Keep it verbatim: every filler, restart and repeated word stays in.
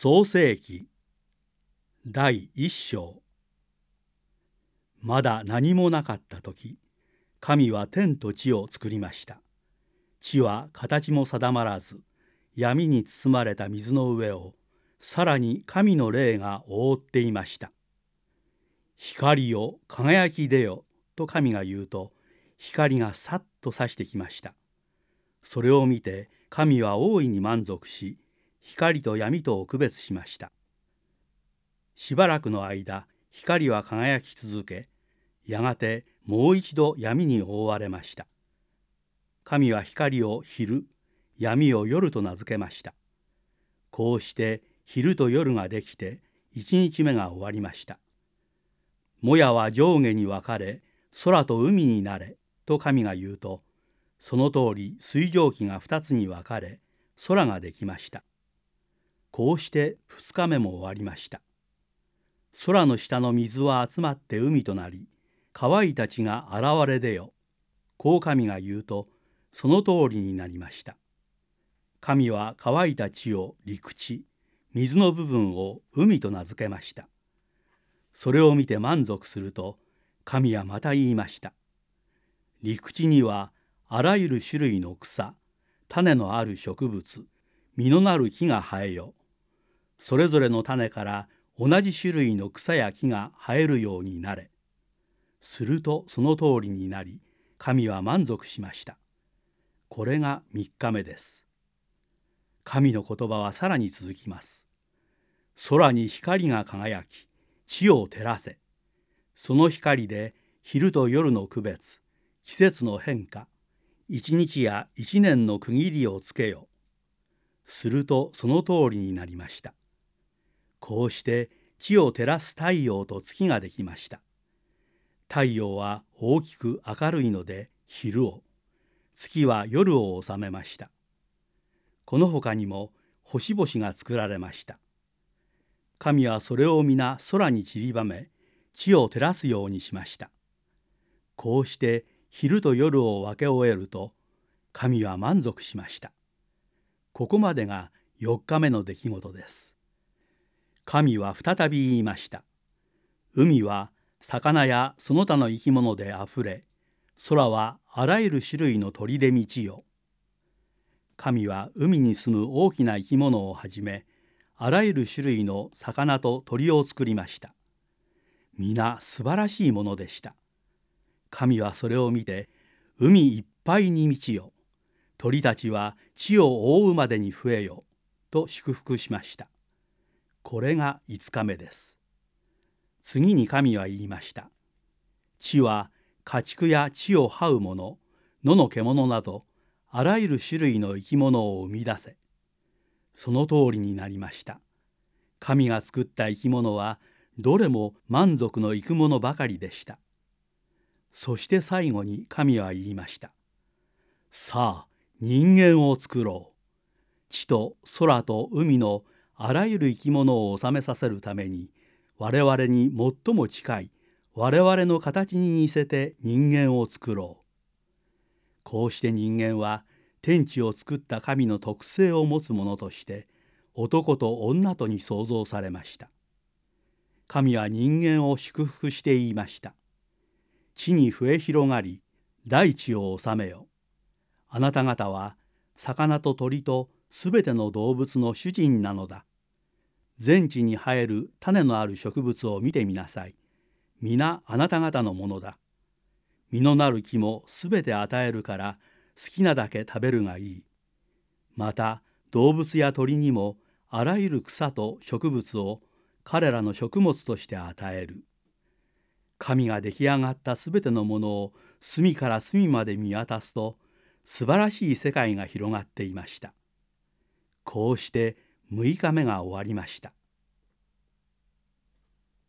創世記だいいっ章。まだ何もなかった時、神は天と地を作りました。地は形も定まらず、闇に包まれた水の上を、さらに神の霊が覆っていました。光よ、輝き出よ、と神が言うと、光がさっと差してきました。それを見て神は大いに満足し、光と闇とを区別しました。しばらくの間、光は輝き続け、やがてもう一度闇に覆われました。神は光を昼、闇を夜と名付けました。こうして昼と夜ができて、一日目が終わりました。もやは上下に分かれ、空と海になれ、と神が言うと、その通り水蒸気が二つに分かれ、空ができました。こうして二日目も終わりました。空の下の水は集まって海となり、乾いた地が現れ出よ。こう神が言うと、その通りになりました。神は乾いた地を陸地、水の部分を海と名付けました。それを見て満足すると、神はまた言いました。陸地にはあらゆる種類の草、種のある植物、実のなる木が生えよ。それぞれの種から同じ種類の草や木が生えるようになれ。するとその通りになり、神は満足しました。これが三日目です。神の言葉はさらに続きます。空に光が輝き、地を照らせ。その光で昼と夜の区別、季節の変化、一日や一年の区切りをつけよ。するとその通りになりました。こうして地を照らす太陽と月ができました。太陽は大きく明るいので昼を、月は夜を治めました。この他にも星々が作られました。神はそれを皆空に散りばめ、地を照らすようにしました。こうして昼と夜を分け終えると、神は満足しました。ここまでがよっかめの出来事です。神は再び言いました。海は魚やその他の生き物であふれ、空はあらゆる種類の鳥で満ちよ。神は海に住む大きな生き物をはじめ、あらゆる種類の魚と鳥を作りました。皆素晴らしいものでした。神はそれを見て、海いっぱいに満ちよ。鳥たちは地を覆うまでに増えよ。と祝福しました。これが五日目です。次に神は言いました。地は家畜や地を這うもの、野の獣など、あらゆる種類の生き物を生み出せ。その通りになりました。神が作った生き物は、どれも満足のいくものばかりでした。そして最後に神は言いました。さあ、人間を作ろう。地と空と海のあらゆる生き物を治めさせるために、我々に最も近い我々の形に似せて人間を作ろう。こうして人間は天地を作った神の特性を持つものとして男と女とに創造されました。神は人間を祝福して言いました。地に増え広がり、大地を治めよ。あなた方は魚と鳥とすべての動物の主人なのだ。全地に生える種のある植物を見てみなさい。皆あなた方のものだ。実のなる木もすべて与えるから好きなだけ食べるがいい。また動物や鳥にもあらゆる草と植物を彼らの食物として与える。神が出来上がったすべてのものを隅から隅まで見渡すと素晴らしい世界が広がっていました。こうしてむいかめが終わりました。